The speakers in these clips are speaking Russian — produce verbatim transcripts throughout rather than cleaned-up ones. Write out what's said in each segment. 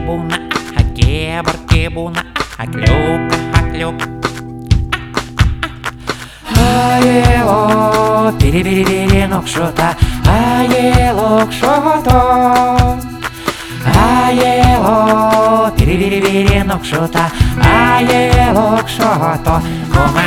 кебуна, а кебар кебуна, а клюка, а клюк. Аело, пири-пири-пири, нокшота, аело, кшото. Аело, пири-пири-пири, нокшота, аело, кшото. Кома.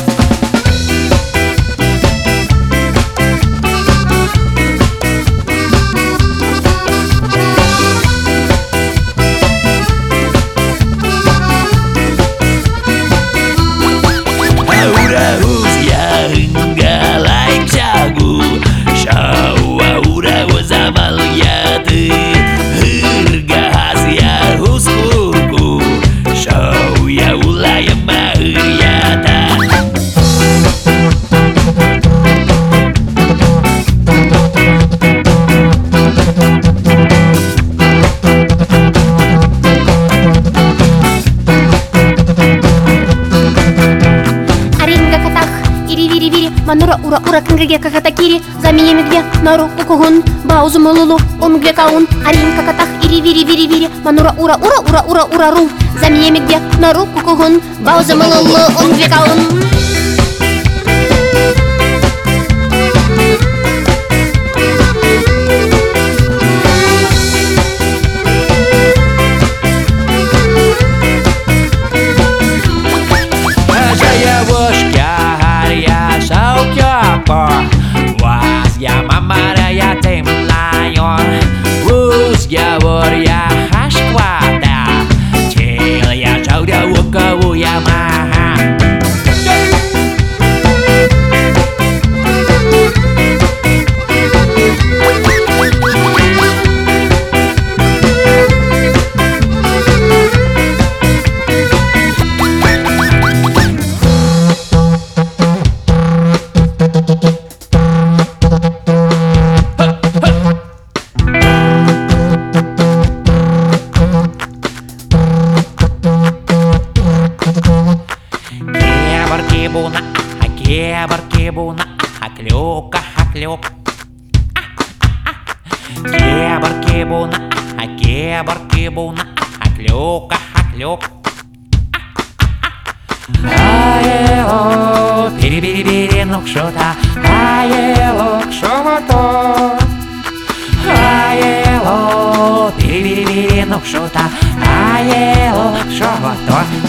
Манура ура ура кынгеге какатакири, замия мигве нару кукугун, баузу молулу, омгве каун, арин какатах ири вири вири вири, манура ура ура ура ура ура ру, замия мигве нару кукугун, баузу молулу, омгве каун. Was ya mamara ya temlayor, Rus ya vor ya hashkwada, Chil ya chauda wuka wuya maha. Кебуна, а кебар кебуна, а клюка, а клюк. Кебар кебуна, а кебар кебуна, а клюка, а клюк. Аело, пири-пири-пири, нокшота, аело, кшото. Аело, пири-пири-пири, нокшота, аело, кшото.